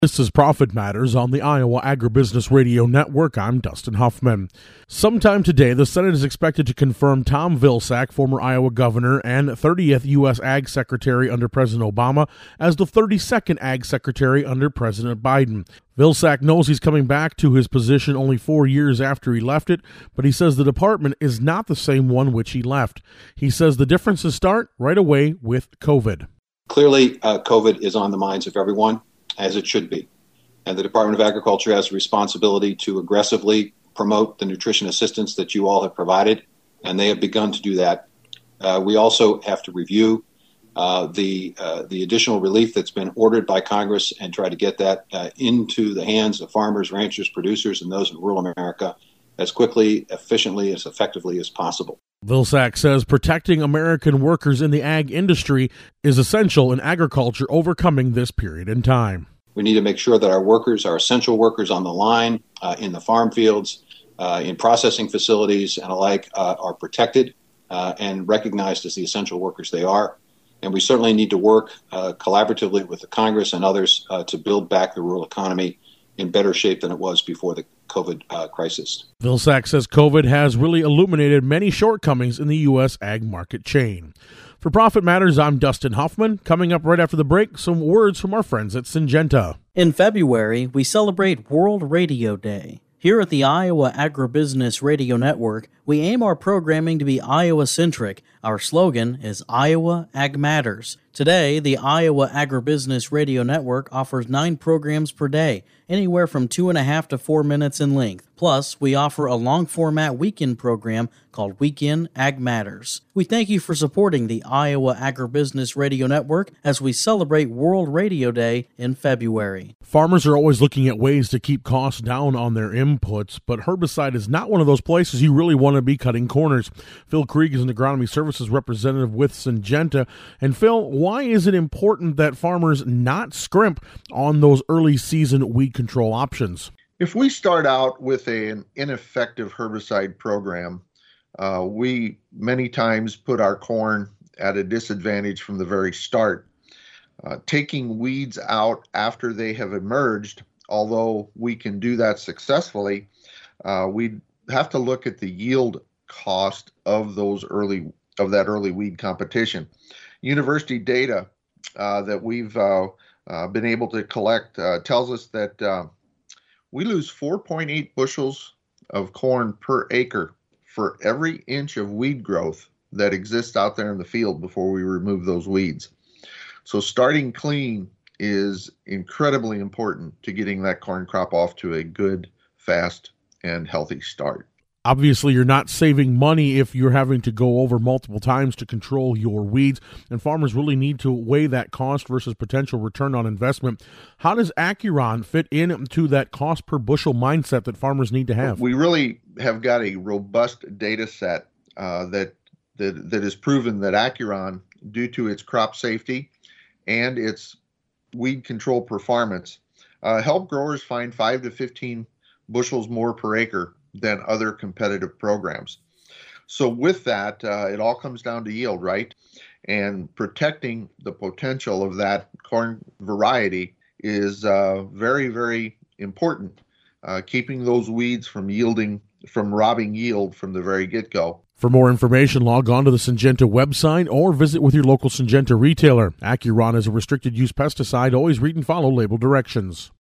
This is Profit Matters on the Iowa Agribusiness Radio Network. I'm Dustin Huffman. Sometime today, the Senate is expected to confirm Tom Vilsack, former Iowa governor and 30th U.S. Ag Secretary under President Obama, as the 32nd Ag Secretary under President Biden. Vilsack knows he's coming back to his position only 4 years after he left it, but he says the department is not the same one which he left. He says the differences start right away with COVID. Clearly, COVID is on the minds of everyone, as it should be. And the Department of Agriculture has a responsibility to aggressively promote the nutrition assistance that you all have provided, and they have begun to do that. We also have to review the additional relief that's been ordered by Congress and try to get that into the hands of farmers, ranchers, producers, and those in rural America as quickly, efficiently, as effectively as possible. Vilsack says protecting American workers in the ag industry is essential in agriculture overcoming this period in time. We need to make sure that our workers, our essential workers on the line, in the farm fields, in processing facilities and alike, are protected and recognized as the essential workers they are. And we certainly need to work collaboratively with the Congress and others to build back the rural economy in better shape than it was before the COVID crisis. Vilsack says COVID has really illuminated many shortcomings in the U.S. ag market chain. For Profit Matters, I'm Dustin Huffman. Coming up right after the break, some words from our friends at Syngenta. In February, we celebrate World Radio Day. Here at the Iowa Agribusiness Radio Network, we aim our programming to be Iowa-centric. Our slogan is Iowa Ag Matters. Today, the Iowa Agribusiness Radio Network offers 9 programs per day, anywhere from 2.5 to 4 minutes in length. Plus, we offer a long-format weekend program called Weekend Ag Matters. We thank you for supporting the Iowa Agribusiness Radio Network as we celebrate World Radio Day in February. Farmers are always looking at ways to keep costs down on their inputs, but herbicide is not one of those places you really want to be cutting corners. Phil Krieg is an agronomy services representative with Syngenta. And Phil, why is it important that farmers not scrimp on those early season weed control options? If we start out with an ineffective herbicide program, we many times put our corn at a disadvantage from the very start. Taking weeds out after they have emerged, although we can do that successfully, we have to look at the yield cost of that early weed competition. University data that we've been able to collect tells us that we lose 4.8 bushels of corn per acre for every inch of weed growth that exists out there in the field before we remove those weeds. So starting clean is incredibly important to getting that corn crop off to a good, fast, and healthy start. Obviously, you're not saving money if you're having to go over multiple times to control your weeds, and farmers really need to weigh that cost versus potential return on investment. How does Acuron fit into that cost per bushel mindset that farmers need to have? We really have got a robust data set that has proven that Acuron, due to its crop safety and its weed control performance, help growers find 5 to 15 bushels more per acre than other competitive programs. So with that, it all comes down to yield, right? And protecting the potential of that corn variety is very, very important. Keeping those weeds from robbing yield from the very get-go. For more information, log on to the Syngenta website or visit with your local Syngenta retailer. Acuron is a restricted use pesticide. Always read and follow label directions.